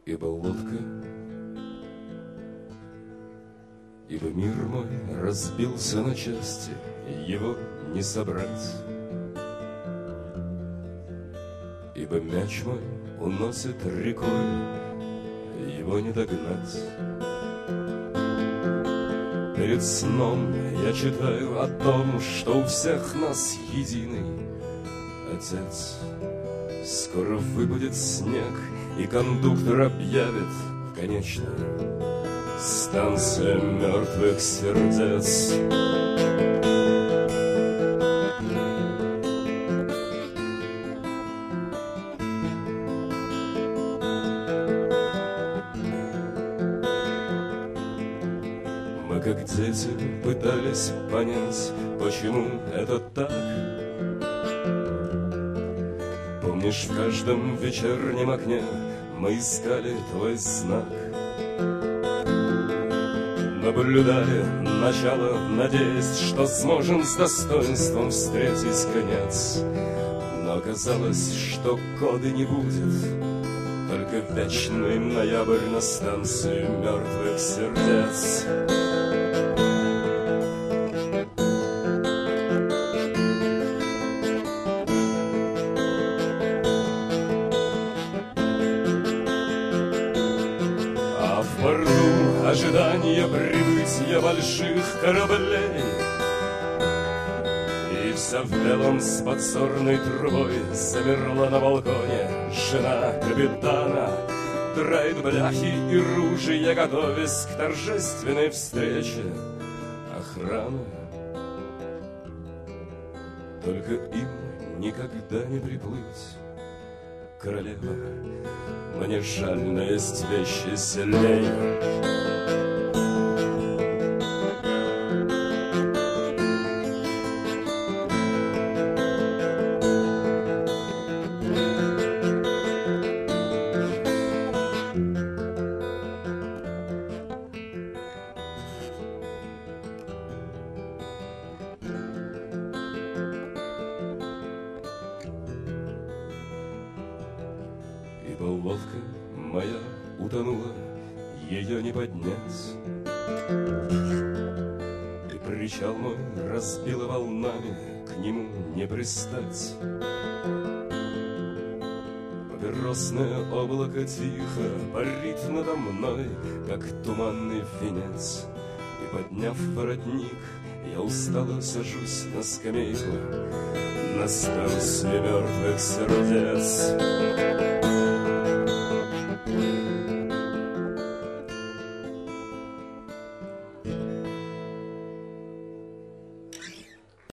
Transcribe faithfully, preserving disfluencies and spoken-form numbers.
Ибо лодка, ибо мир мой разбился на части, его не собрать. Ибо мяч мой уносит рекой, его не догнать. Перед сном я читаю о том, что у всех нас единый Отец. Скоро выпадет снег, и кондуктор объявит конечную станция мертвых сердец. Мы, как дети, пытались понять, почему это так. Помнишь, в каждом вечернем окне мы искали твой знак, наблюдали начало, надеясь, что сможем с достоинством встретить конец. Но оказалось, что коды не будет, только вечный ноябрь на станции мертвых сердец. В порту ожидание прибытия больших кораблей, и вся в белом с подсорной трубой замерла на балконе жена капитана. Драит бляхи и ружья, готовясь к торжественной встрече. Охрана, только им никогда не приплыть. Королева, мне жаль, но есть вещи сильнее. Ибо лодка моя утонула, ее не поднять, и причал мой разбило волнами, к нему не пристать. Папиросное облако тихо парит надо мной, как туманный венец, и, подняв воротник, я устало сажусь на скамейку на станции мертвых сердец.